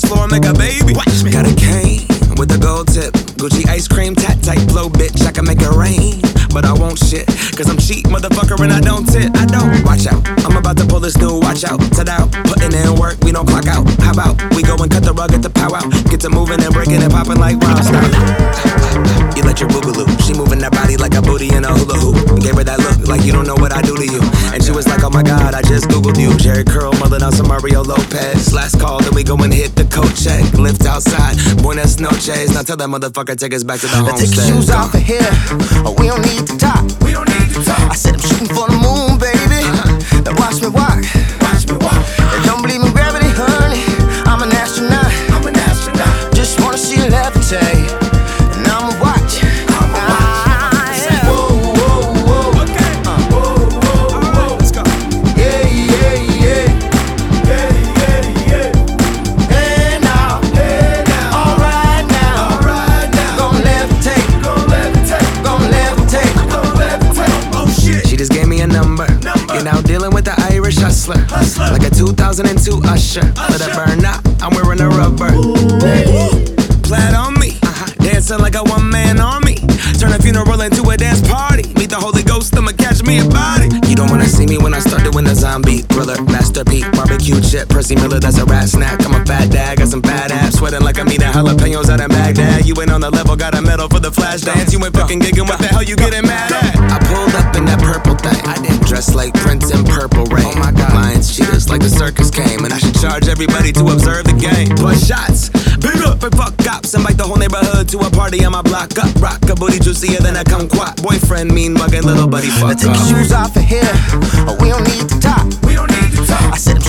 dance floor, make a baby. Watch me. Got a cane with a gold tip, Gucci ice cream, tat tight flow, bitch. I can make it rain, but I won't shit, cause I'm cheap, motherfucker, and I don't tip. I don't. Watch out, I'm about to pull this new watch out. Set out, putting in work, we don't clock out. How about we go and cut the rug at the powwow? Get to moving and breaking and popping like wow. Stop. You let your boogaloo. She moving that body like a booty in a hula hoop. Gave her that look like you don't know what I do to you. And she was like, oh my god, I just googled you. Jerry Curl, mulling on some Mario Lopez. Last call, then we go and hit the coat check. Lift outside, buenas noches. Now tell that motherfucker take us back to the homestead. Take your shoes off of here, oh, we don't need to talk. We don't need to talk. I said I'm shooting for the moon, baby. Now watch me walk. Watch me walk. And don't believe in gravity, honey. I'm an astronaut. I'm an astronaut. Just wanna see you levitate. And I'ma watch. Hustler, like a 2002 Usher. Let it burn up, I'm wearing a rubber. Plaid on me, dancing like a one-man army. Turn a funeral into a dance party. Meet the Holy Ghost, I'ma catch me a body. You don't wanna see me when I start doing the zombie thriller. Master P, barbecue chip, Percy Miller, that's a rat snack. I'm a fat dad, got some fat abs, sweating like I'm eating jalapenos out in Baghdad. You ain't on the level, got a medal for the flash dance. You ain't fucking gigging, what the hell you getting mad at? I pulled up in that purple thing, I didn't dress like Prince in Purple Rain. Oh my god, lions, cheetahs, like the circus came. And I should charge everybody to observe the game. Plus shots, big up and fuck cops. Invite the whole neighborhood to a party on my block up. Rock a booty juicier than a kumquat. Boyfriend mean mugging, little buddy fuck up. Take your shoes off of here, oh, we don't need to talk. We don't need to talk. I said